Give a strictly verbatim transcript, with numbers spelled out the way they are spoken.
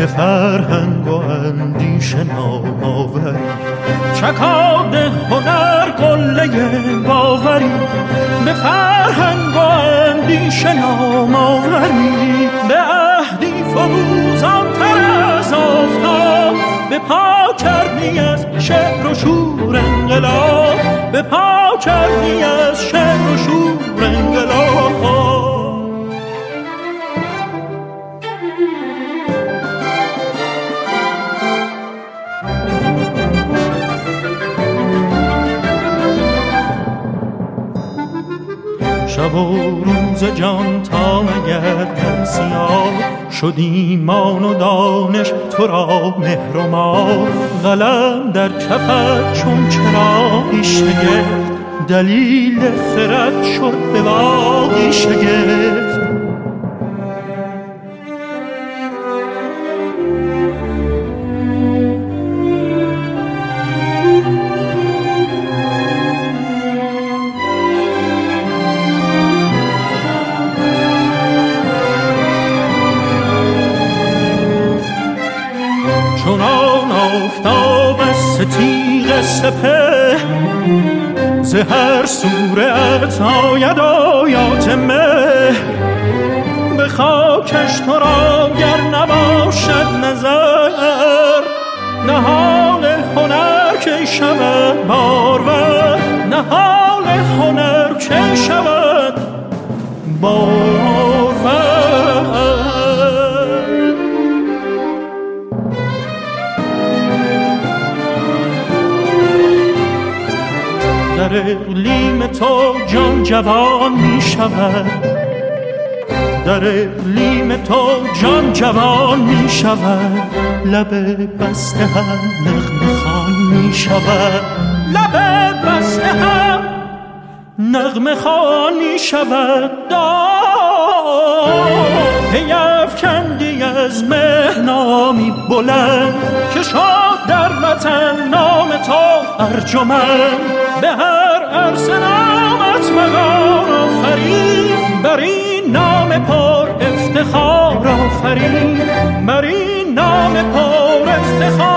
به فرهنگ و اندیشه نام آوری، چکاد هنر قله باوری، به فرهنگ و اندیشه نام آوری، به عهدی فروزان تر از آفتاب، به پا کردی از شعر و شور انقلاب، به پا کردی از شعر و شور انقلاب. شب و روز جان تا نگردد سیاه، شد ایمان و دانش تو را مهر و ماه، قلم در کفت چون چراغی شگفت، دلیل خرد شد به باغی شگفت. چونان آفتاب ستیغ سپه، ز هر صورت آید آیات مه، به خاکش تو را گر نباشد نظر، نهال هنر کی شود بارور، نهال هنر کی شود بارور. در اقلیم تو جان جوان می شود، در اقلیم تو جان جوان می شود، لب بسته هم نغمه خوان می شود، لب بسته هم نغمه خوان می شود. پیفکندی از مه نامی بلند، که شد در وطن نام تو ارجمند، به هر عرصه نامت وقار آفرین، بر این نام پر افتخار آفرین، بر این نام پر افتخار